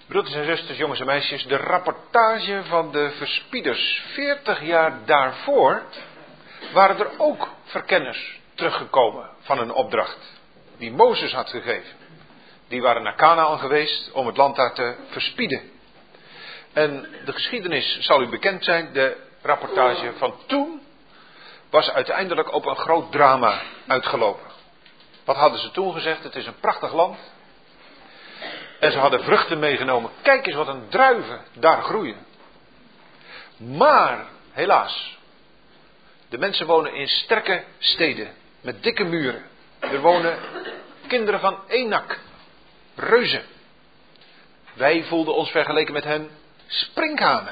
Broeders en zusters, jongens en meisjes, de rapportage van de verspieders. 40 jaar daarvoor waren er ook verkenners teruggekomen van een opdracht die Mozes had gegeven. Die waren naar Kanaän geweest om het land daar te verspieden. En de geschiedenis zal u bekend zijn, de rapportage van toen was uiteindelijk op een groot drama uitgelopen. Wat hadden ze toen gezegd? Het is een prachtig land. En ze hadden vruchten meegenomen. Kijk eens wat een druiven daar groeien. Maar, helaas, de mensen wonen in sterke steden met dikke muren. Er wonen kinderen van Enak, reuzen. Wij voelden ons vergeleken met hen sprinkhanen.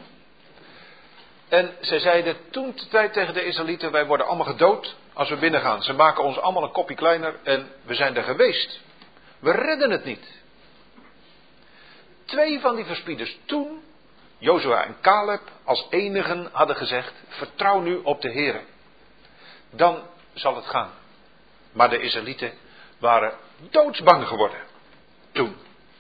En zij zeiden toen de tijd tegen de Israëlieten: wij worden allemaal gedood als we binnengaan. Ze maken ons allemaal een kopje kleiner en we zijn er geweest. We redden het niet. 2 van die verspieders toen, Jozua en Caleb, als enigen hadden gezegd: vertrouw nu op de Heere. Dan zal het gaan. Maar de Israëlieten waren doodsbang geworden. Toen.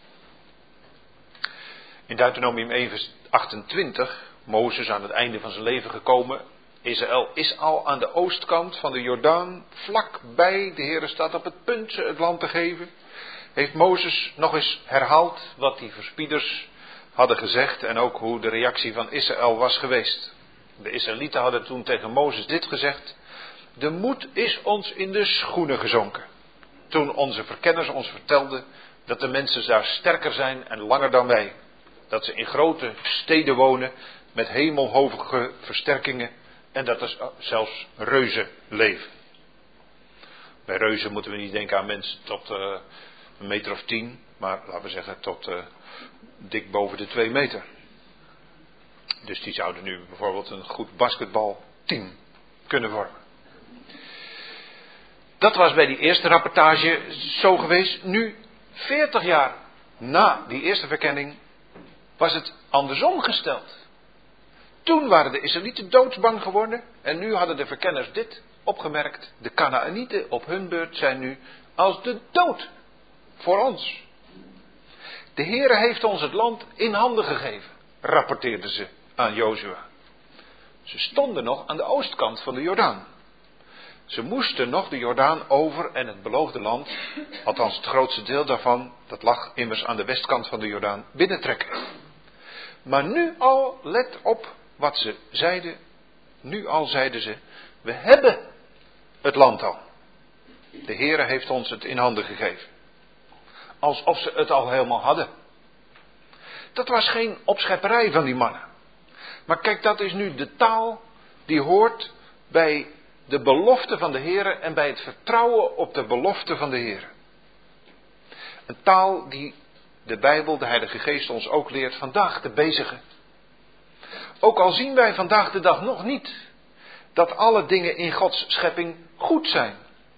In Deuteronomium 1 vers 28, Mozes aan het einde van zijn leven gekomen. Israël is al aan de oostkant van de Jordaan, vlakbij. De Heere staat op het punt ze het land te geven. Heeft Mozes nog eens herhaald wat die verspieders hadden gezegd en ook hoe de reactie van Israël was geweest. De Israëlieten hadden toen tegen Mozes dit gezegd: de moed is ons in de schoenen gezonken. Toen onze verkenners ons vertelden dat de mensen daar sterker zijn en langer dan wij. Dat ze in grote steden wonen met hemelhoge versterkingen en dat er zelfs reuzen leven. Bij reuzen moeten we niet denken aan mensen tot 1 meter of 10, maar laten we zeggen tot dik boven de 2 meter. Dus die zouden nu bijvoorbeeld een goed basketbalteam kunnen vormen. Dat was bij die eerste rapportage zo geweest. Nu, 40 jaar na die eerste verkenning, was het andersom gesteld. Toen waren de Israëlieten doodsbang geworden en nu hadden de verkenners dit opgemerkt: de Kanaanieten op hun beurt zijn nu als de dood voor ons. De Heere heeft ons het land in handen gegeven, rapporteerden ze aan Jozua. Ze stonden nog aan de oostkant van de Jordaan. Ze moesten nog de Jordaan over en het beloofde land, althans het grootste deel daarvan, dat lag immers aan de westkant van de Jordaan, binnentrekken. Maar nu al, let op wat ze zeiden, nu al zeiden ze: we hebben het land al. De Heere heeft ons het in handen gegeven. Alsof ze het al helemaal hadden. Dat was geen opschepperij van die mannen. Maar kijk, dat is nu de taal die hoort bij de belofte van de Heere en bij het vertrouwen op de belofte van de Heere. Een taal die de Bijbel, de Heilige Geest, ons ook leert vandaag te bezigen. Ook al zien wij vandaag de dag nog niet dat alle dingen in Gods schepping goed zijn.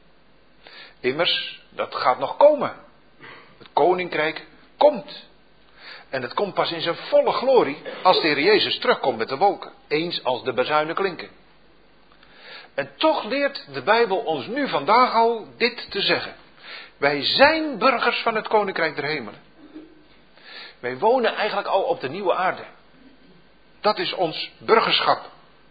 Immers, dat gaat nog komen. Het koninkrijk komt. En het komt pas in zijn volle glorie als de Heer Jezus terugkomt met de wolken. Eens als de bazuinen klinken. En toch leert de Bijbel ons nu vandaag al dit te zeggen: wij zijn burgers van het koninkrijk der hemelen. Wij wonen eigenlijk al op de nieuwe aarde. Dat is ons burgerschap.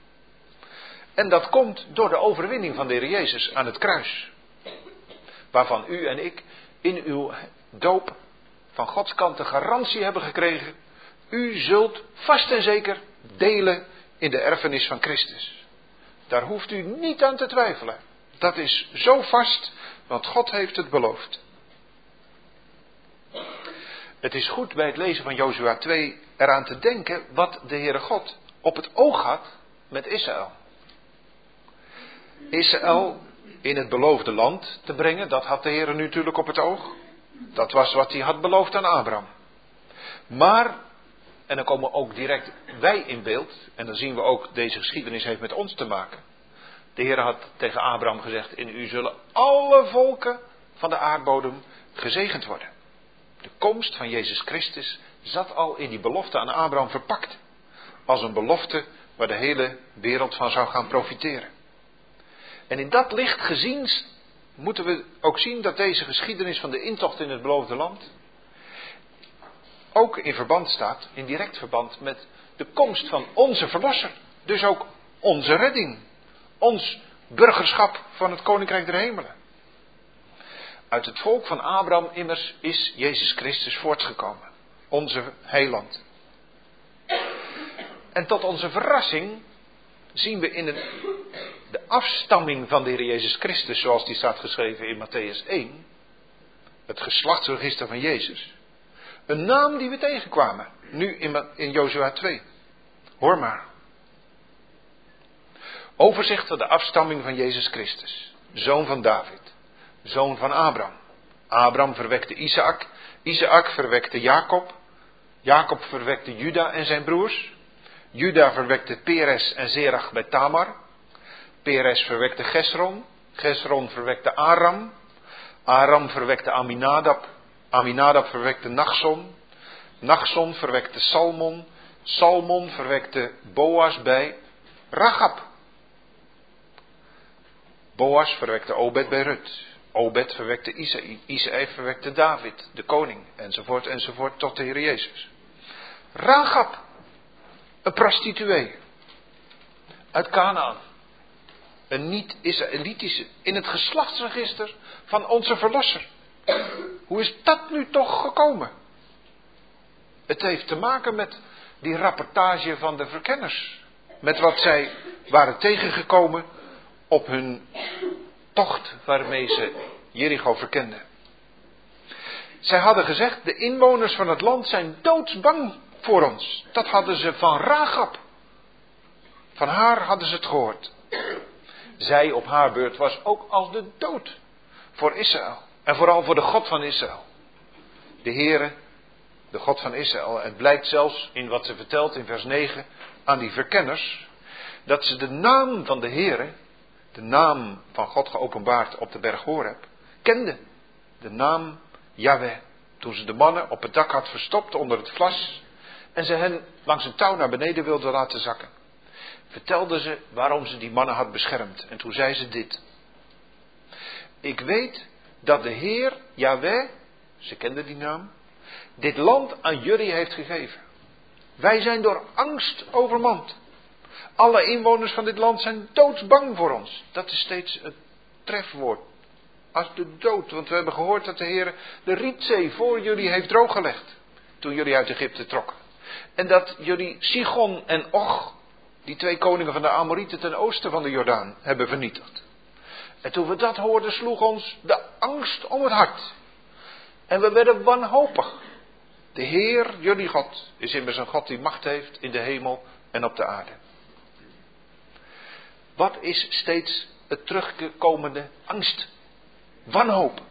En dat komt door de overwinning van de Heer Jezus aan het kruis. Waarvan u en ik in uw doop van Gods kant de garantie hebben gekregen: u zult vast en zeker delen in de erfenis van Christus. Daar hoeft u niet aan te twijfelen. Dat is zo vast, want God heeft het beloofd. Het is goed bij het lezen van Jozua 2 eraan te denken wat de Heere God op het oog had met Israël. Israël in het beloofde land te brengen, dat had de Heere nu natuurlijk op het oog. Dat was wat hij had beloofd aan Abraham. Maar, en dan komen ook direct wij in beeld, en dan zien we ook, deze geschiedenis heeft met ons te maken. De Heere had tegen Abraham gezegd: in u zullen alle volken van de aardbodem gezegend worden. De komst van Jezus Christus zat al in die belofte aan Abraham verpakt. Als een belofte waar de hele wereld van zou gaan profiteren. En in dat licht gezien moeten we ook zien dat deze geschiedenis van de intocht in het beloofde land ook in verband staat, in direct verband met de komst van onze verlosser. Dus ook onze redding. Ons burgerschap van het Koninkrijk der Hemelen. Uit het volk van Abraham immers is Jezus Christus voortgekomen. Onze heiland. En tot onze verrassing zien we in de afstamming van de Heer Jezus Christus, zoals die staat geschreven in Mattheüs 1, het geslachtsregister van Jezus, een naam die we tegenkwamen, nu in Jozua 2. Hoor maar. Overzicht van de afstamming van Jezus Christus, zoon van David, zoon van Abraham. Abraham verwekte Isaac, Isaac verwekte Jacob, Jacob verwekte Juda en zijn broers, Juda verwekte Peres en Zerach bij Tamar, Peres verwekte Gesron, Gesron verwekte Aram, Aram verwekte Aminadab, Aminadab verwekte Nachson, Nachson verwekte Salmon, Salmon verwekte Boas bij Rachab. Boas verwekte Obed bij Rut. Obed verwekte Isaï. Isaï verwekte David, de koning, enzovoort, enzovoort, tot de Heer Jezus. Rachab, een prostituee, uit Kanaan. Een niet-Israëlitische, in het geslachtsregister van onze verlosser. Hoe is dat nu toch gekomen? Het heeft te maken met die rapportage van de verkenners. Met wat zij waren tegengekomen op hun tocht waarmee ze Jericho verkenden. Zij hadden gezegd, de inwoners van het land zijn doodsbang voor ons. Dat hadden ze van Rachab. Van haar hadden ze het gehoord. Zij op haar beurt was ook als de dood voor Israël. En vooral voor de God van Israël. De Heere, de God van Israël. Het blijkt zelfs in wat ze vertelt in vers 9 aan die verkenners. Dat ze de naam van de Heere, de naam van God geopenbaard op de berg Horeb, kenden. De naam Yahweh. Toen ze de mannen op het dak had verstopt onder het vlas. En ze hen langs een touw naar beneden wilden laten zakken. Vertelde ze waarom ze die mannen had beschermd. En toen zei ze dit. Ik weet dat de Heer, Yahweh, ze kende die naam, dit land aan jullie heeft gegeven. Wij zijn door angst overmand. Alle inwoners van dit land zijn doodsbang voor ons. Dat is steeds het trefwoord. Als de dood. Want we hebben gehoord dat de Heer de Rietzee voor jullie heeft drooggelegd. Toen jullie uit Egypte trokken. En dat jullie Sigon en Och, die twee koningen van de Amorieten ten oosten van de Jordaan, hebben vernietigd. En toen we dat hoorden, sloeg ons de angst om het hart. En we werden wanhopig. De Heer, jullie God, is immers een God die macht heeft in de hemel en op de aarde. Wat is steeds het terugkomende angst? Wanhoop.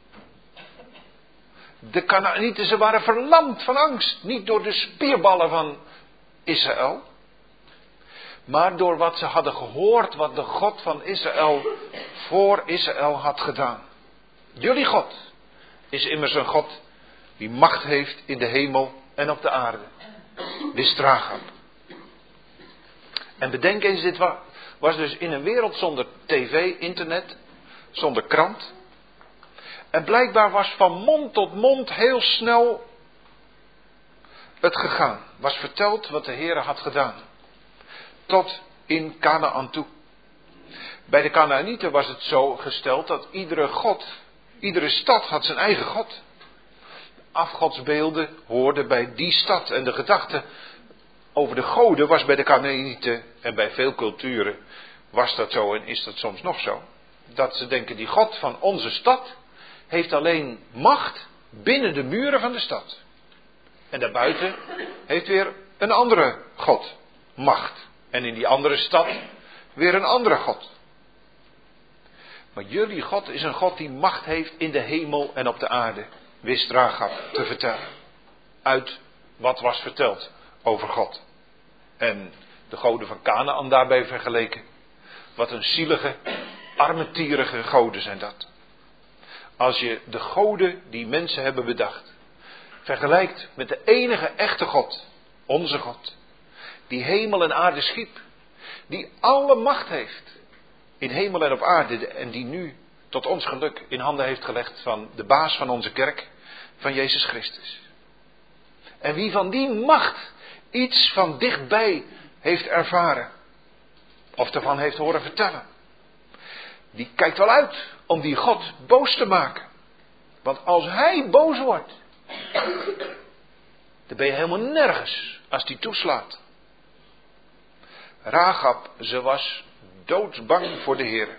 De Kanaanieten, ze waren verlamd van angst. Niet door de spierballen van Israël. Maar door wat ze hadden gehoord, wat de God van Israël voor Israël had gedaan. Jullie God is immers een God die macht heeft in de hemel en op de aarde. Wist Rachab. En bedenk eens, dit was dus in een wereld zonder tv, internet, zonder krant. En blijkbaar was van mond tot mond heel snel het gegaan. Was verteld wat de Heer had gedaan. Tot in Kanaan toe. Bij de Kanaanieten was het zo gesteld dat iedere stad had zijn eigen God. Afgodsbeelden hoorden bij die stad. En de gedachte over de goden was bij de Kanaanieten en bij veel culturen was dat zo en is dat soms nog zo. Dat ze denken, die God van onze stad heeft alleen macht binnen de muren van de stad. En daarbuiten heeft weer een andere God macht. En in die andere stad weer een andere God. Maar jullie God is een God die macht heeft in de hemel en op de aarde. Wist Rachab te vertellen. Uit wat was verteld over God. En de goden van Kanaan daarbij vergeleken. Wat een zielige, armetierige goden zijn dat. Als je de goden die mensen hebben bedacht vergelijkt met de enige echte God, onze God, die hemel en aarde schiep, die alle macht heeft in hemel en op aarde en die nu tot ons geluk in handen heeft gelegd van de baas van onze kerk, van Jezus Christus. En wie van die macht iets van dichtbij heeft ervaren, of ervan heeft horen vertellen, die kijkt wel uit om die God boos te maken. Want als hij boos wordt, dan ben je helemaal nergens als die toeslaat. Rahab, ze was doodsbang voor de Heer.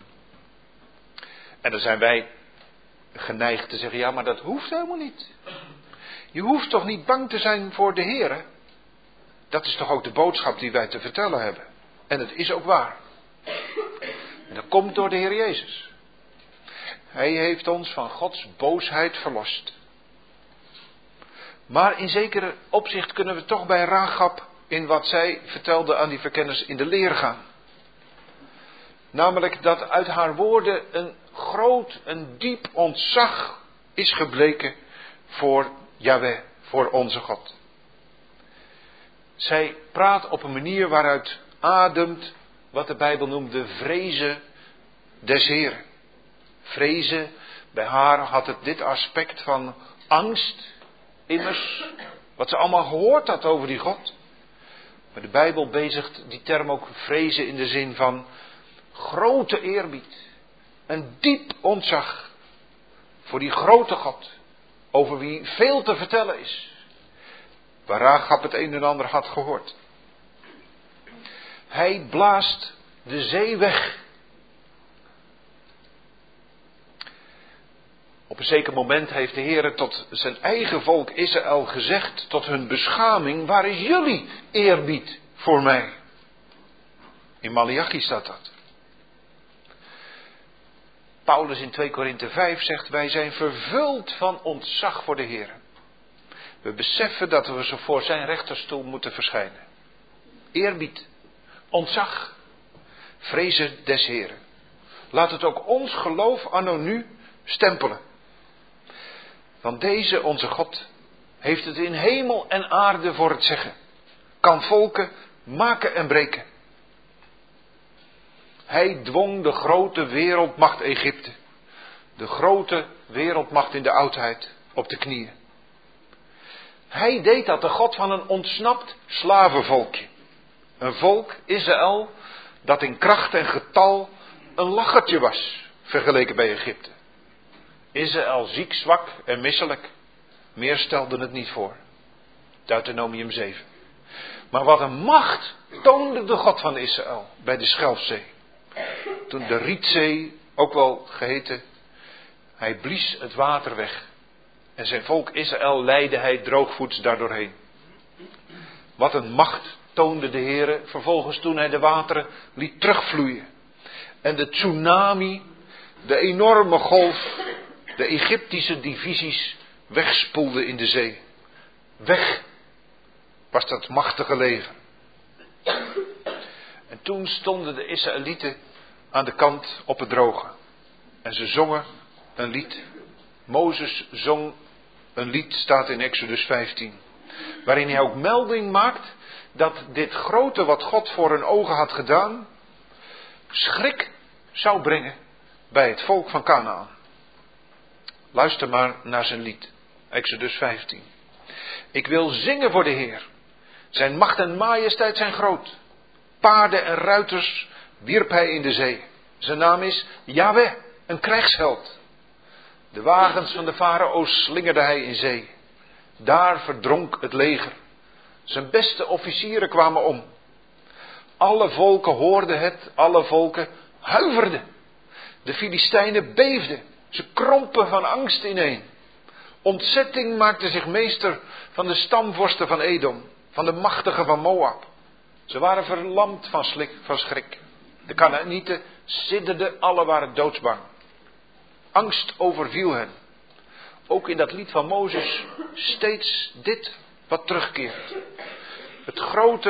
En dan zijn wij geneigd te zeggen, ja, maar dat hoeft helemaal niet. Je hoeft toch niet bang te zijn voor de Heer? Dat is toch ook de boodschap die wij te vertellen hebben. En het is ook waar. En dat komt door de Heer Jezus. Hij heeft ons van Gods boosheid verlost. Maar in zekere opzicht kunnen we toch bij Rahab in wat zij vertelde aan die verkenners in de leer gaan. Namelijk dat uit haar woorden een groot, een diep ontzag is gebleken voor Jahweh, voor onze God. Zij praat op een manier waaruit ademt wat de Bijbel noemt de vrezen des Heren. Vrezen, bij haar had het dit aspect van angst, immers, wat ze allemaal gehoord had over die God. Maar de Bijbel bezigt die term ook vrezen in de zin van grote eerbied. Een diep ontzag voor die grote God, over wie veel te vertellen is. Waar Rahab het een en ander had gehoord. Hij blaast de zee weg. Op een zeker moment heeft de Heer tot zijn eigen volk Israël gezegd, tot hun beschaming, waar is jullie eerbied voor mij? In Maleachi staat dat. Paulus in 2 Korinthe 5 zegt, wij zijn vervuld van ontzag voor de Heer. We beseffen dat we zo voor zijn rechterstoel moeten verschijnen. Eerbied, ontzag, vrezen des Heren. Laat het ook ons geloof anno nu stempelen. Want deze, onze God, heeft het in hemel en aarde voor het zeggen. Kan volken maken en breken. Hij dwong de grote wereldmacht Egypte. De grote wereldmacht in de oudheid op de knieën. Hij deed dat, de God van een ontsnapt slavenvolkje. Een volk, Israël, dat in kracht en getal een lachertje was, vergeleken bij Egypte. Israël ziek, zwak en misselijk. Meer stelde het niet voor. Deuteronomium 7. Maar wat een macht toonde de God van Israël bij de Schelfzee. Toen de Rietzee, ook wel geheten, hij blies het water weg. En zijn volk Israël leidde hij droogvoets daardoorheen. Wat een macht toonde de Heere vervolgens toen hij de wateren liet terugvloeien. En de tsunami, de enorme golf, de Egyptische divisies wegspoelde in de zee. Weg was dat machtige leger. En toen stonden de Israëlieten aan de kant op het droge. En ze zongen een lied. Mozes zong een lied, staat in Exodus 15. Waarin hij ook melding maakt dat dit grote wat God voor hun ogen had gedaan, schrik zou brengen bij het volk van Kanaän. Luister maar naar zijn lied. Exodus 15. Ik wil zingen voor de Heer. Zijn macht en majesteit zijn groot. Paarden en ruiters wierp hij in de zee. Zijn naam is Jahweh, een krijgsheld. De wagens van de farao's slingerde hij in zee. Daar verdronk het leger. Zijn beste officieren kwamen om. Alle volken hoorden het, alle volken huiverden. De Filistijnen beefden. Ze krompen van angst ineen. Ontzetting maakte zich meester van de stamvorsten van Edom, van de machtigen van Moab. Ze waren verlamd van schrik. De Kanaanieten sidderden, alle waren doodsbang. Angst overviel hen. Ook in dat lied van Mozes steeds dit wat terugkeert. Het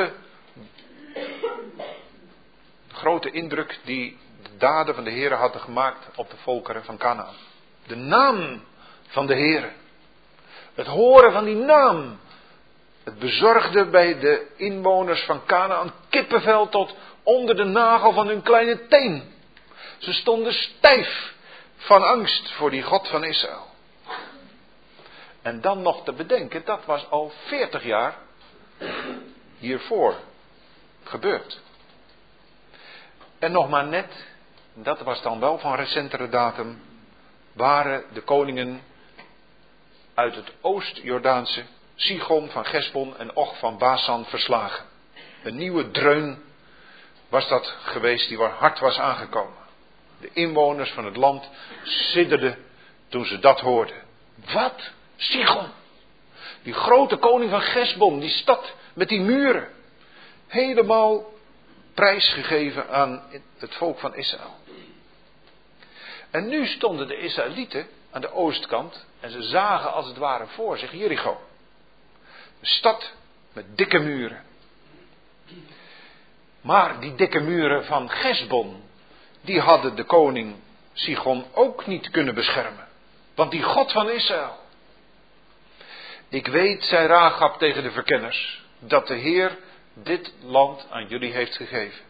grote indruk die de daden van de Heere hadden gemaakt op de volkeren van Kanaän. De naam van de Heere. Het horen van die naam. Het bezorgde bij de inwoners van Kanaän kippenvel tot onder de nagel van hun kleine teen. Ze stonden stijf van angst voor die God van Israël. En dan nog te bedenken, dat was al 40 jaar hiervoor gebeurd. En nog maar net, dat was dan wel van recentere datum, waren de koningen uit het Oost-Jordaanse, Sigon van Gesbon en Och van Basan verslagen. Een nieuwe dreun was dat geweest die waar hard was aangekomen. De inwoners van het land sidderden toen ze dat hoorden. Wat? Sigon? Die grote koning van Gesbon, die stad met die muren. Helemaal prijsgegeven aan het volk van Israël. En nu stonden de Israëlieten aan de oostkant en ze zagen als het ware voor zich Jericho. Een stad met dikke muren. Maar die dikke muren van Gesbon, die hadden de koning Sigon ook niet kunnen beschermen. Want die God van Israël. Ik weet, zei Rahab tegen de verkenners, dat de Heer dit land aan jullie heeft gegeven.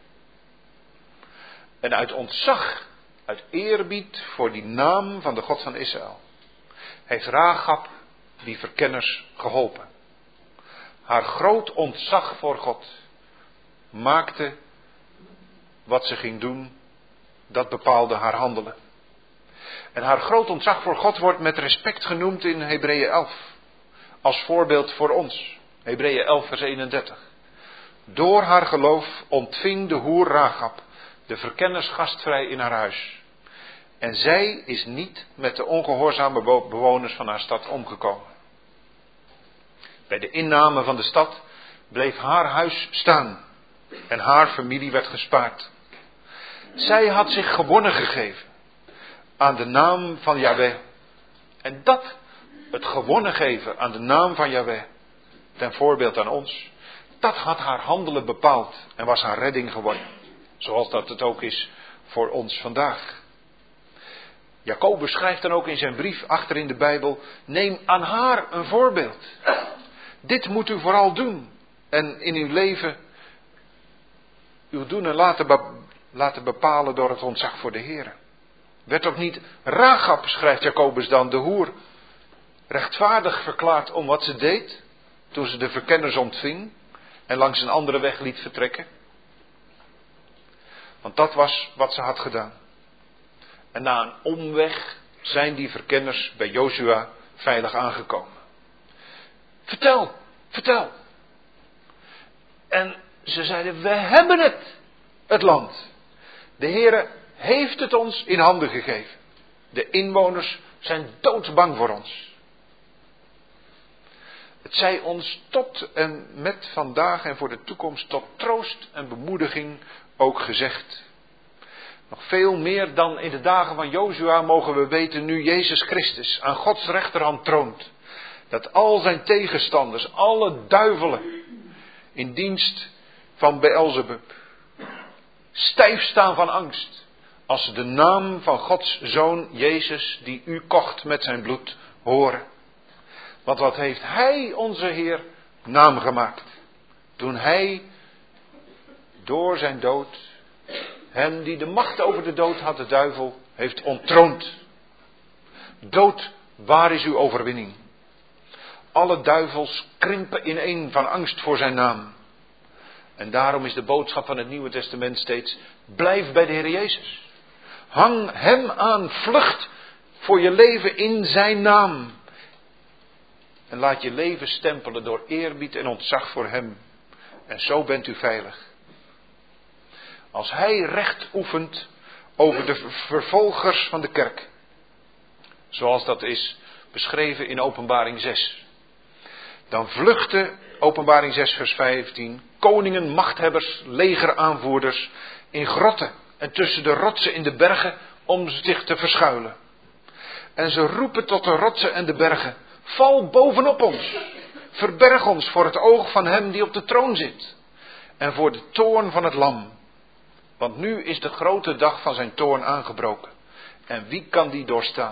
En uit ontzag, uit eerbied voor die naam van de God van Israël, heeft Rahab die verkenners geholpen. Haar groot ontzag voor God maakte wat ze ging doen, dat bepaalde haar handelen. En haar groot ontzag voor God wordt met respect genoemd in Hebreeën 11. Als voorbeeld voor ons. Hebreeën 11 vers 31. Door haar geloof ontving de hoer Rahab de verkenners gastvrij in haar huis. En zij is niet met de ongehoorzame bewoners van haar stad omgekomen. Bij de inname van de stad bleef haar huis staan en haar familie werd gespaard. Zij had zich gewonnen gegeven aan de naam van Yahweh. En dat, het gewonnen geven aan de naam van Yahweh, ten voorbeeld aan ons, dat had haar handelen bepaald en was haar redding geworden. Zoals dat het ook is voor ons vandaag. Jacobus schrijft dan ook in zijn brief achter in de Bijbel, neem aan haar een voorbeeld. Dit moet u vooral doen. En in uw leven uw doen en laten bepalen door het ontzag voor de Heer. Werd ook niet Rahab, schrijft Jacobus dan, de hoer, rechtvaardig verklaard om wat ze deed, toen ze de verkenners ontving en langs een andere weg liet vertrekken? Want dat was wat ze had gedaan. En na een omweg zijn die verkenners bij Jozua veilig aangekomen. Vertel, vertel. En ze zeiden, we hebben het land. De Heere heeft het ons in handen gegeven. De inwoners zijn doodsbang voor ons. Het zij ons tot en met vandaag en voor de toekomst tot troost en bemoediging ook gezegd. Nog veel meer dan in de dagen van Jozua mogen we weten nu Jezus Christus aan Gods rechterhand troont. Dat al zijn tegenstanders, alle duivelen in dienst van Beelzebub, stijf staan van angst als ze de naam van Gods Zoon Jezus, die u kocht met zijn bloed, horen. Want wat heeft Hij, onze Heer, naam gemaakt, toen Hij door zijn dood hem die de macht over de dood had, de duivel, heeft onttroond. Dood, waar is uw overwinning? Alle duivels krimpen ineen van angst voor zijn naam. En daarom is de boodschap van het Nieuwe Testament steeds, blijf bij de Heer Jezus. Hang hem aan, vlucht voor je leven in zijn naam. En laat je leven stempelen door eerbied en ontzag voor hem. En zo bent u veilig. Als hij recht oefent over de vervolgers van de kerk. Zoals dat is beschreven in Openbaring 6. Dan vluchten, Openbaring 6 vers 15, koningen, machthebbers, legeraanvoerders in grotten en tussen de rotsen in de bergen om zich te verschuilen. En ze roepen tot de rotsen en de bergen, val bovenop ons, verberg ons voor het oog van hem die op de troon zit en voor de toorn van het lam. Want nu is de grote dag van zijn toorn aangebroken. En wie kan die doorstaan?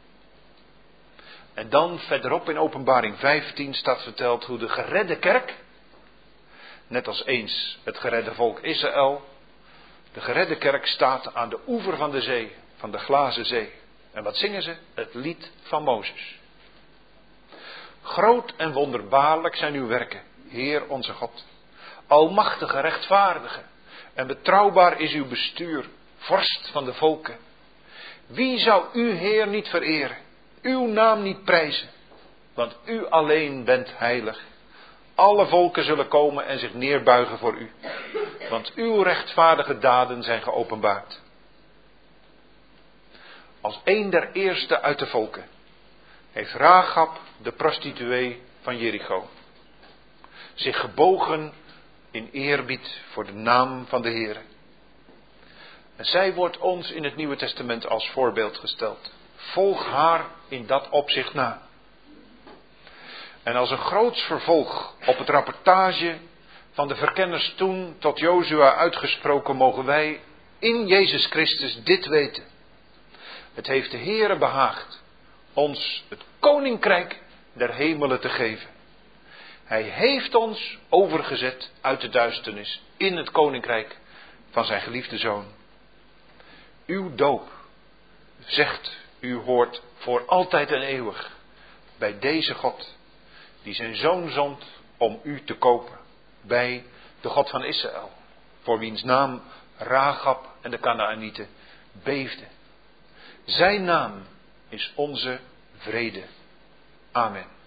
En dan verderop in Openbaring 15 staat verteld hoe de geredde kerk, net als eens het geredde volk Israël, de geredde kerk staat aan de oever van de zee, van de glazen zee. En wat zingen ze? Het lied van Mozes. Groot en wonderbaarlijk zijn uw werken, Heer onze God. Almachtige, rechtvaardige en betrouwbaar is uw bestuur, vorst van de volken. Wie zou u, Heer, niet vereren, uw naam niet prijzen? Want u alleen bent heilig. Alle volken zullen komen en zich neerbuigen voor u. Want uw rechtvaardige daden zijn geopenbaard. Als een der eerste uit de volken heeft Rahab, de prostituee van Jericho, zich gebogen in eerbied voor de naam van de Heere. En zij wordt ons in het Nieuwe Testament als voorbeeld gesteld. Volg haar in dat opzicht na. En als een groots vervolg op het rapportage van de verkenners toen tot Jozua uitgesproken, mogen wij in Jezus Christus dit weten. Het heeft de Heere behaagd ons het koninkrijk der hemelen te geven. Hij heeft ons overgezet uit de duisternis in het koninkrijk van zijn geliefde Zoon. Uw doop, zegt u, hoort voor altijd en eeuwig bij deze God, die zijn Zoon zond om u te kopen, bij de God van Israël, voor wiens naam Rahab en de Kanaanieten beefden. Zijn naam is onze vrede. Amen.